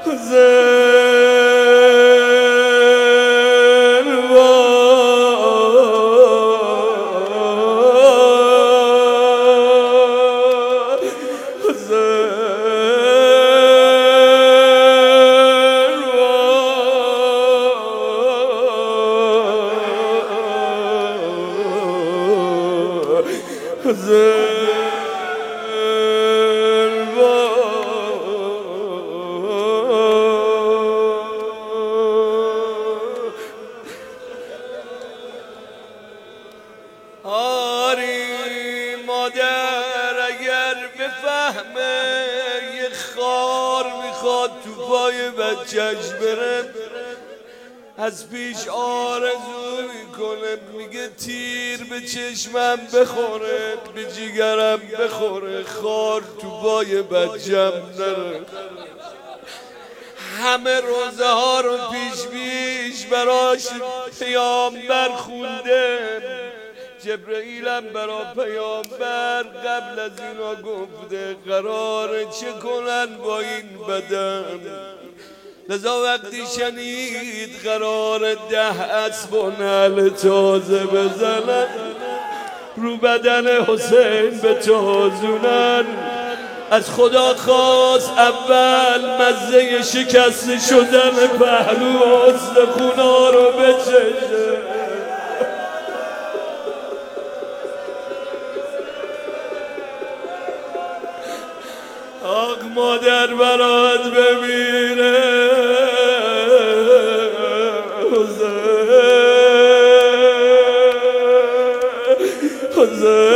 آری مادر اگر بفهمه یه خار میخواد تو پای بچهش بره، از پیش آرزو میکنه، میگه تیر به چشمم بخوره، به جیگرم بخوره، خار تو پای بچم نره. همه روزه ها رو پیش براش پیامبر خونده، جبرئیلم برا پیامبر قبل از اینا گفته قراره چه کنن با این بدن. لذا وقتی شنید قرار 10 اسب و نعل تازه بزنن، رو بدن حسین به تازونن، از خدا خواست اول مزه شکست شدن پهلو استخونا رو بچشه. آق مادر برات بمیره حسین